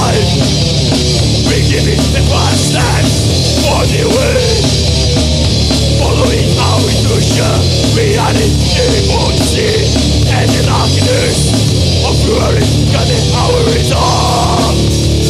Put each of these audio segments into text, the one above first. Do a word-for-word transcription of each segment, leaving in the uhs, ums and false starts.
alive. Beginning the past steps on the way. Following our inertia, we are in emotion and the darkness of fury guarding our resolve.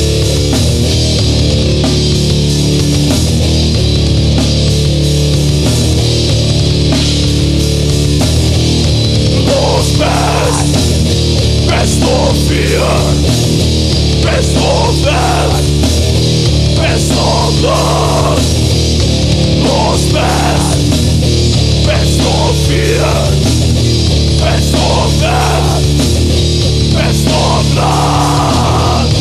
Lost past, rest of fear, rest of death, rest of love. Lost past, rest of fear, rest of death, rest of love.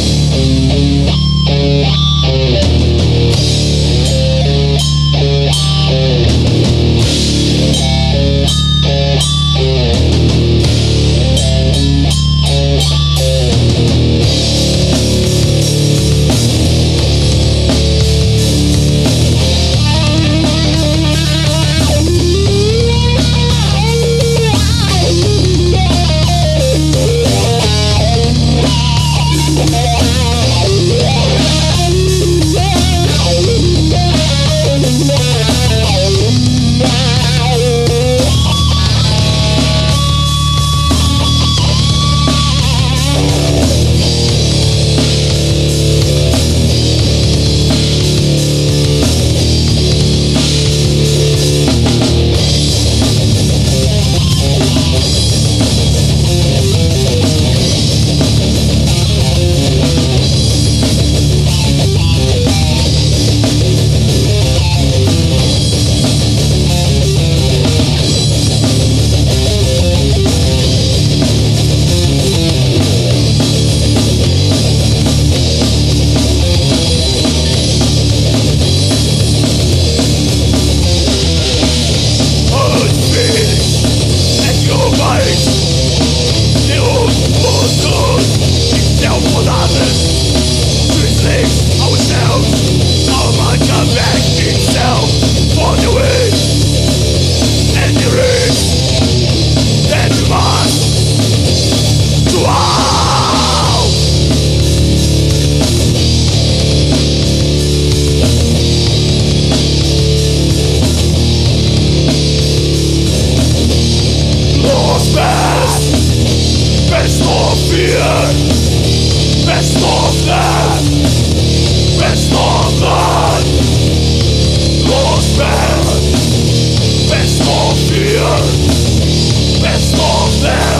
Best of fear, best of death, best of blood. Lost past, best of fear, best of death.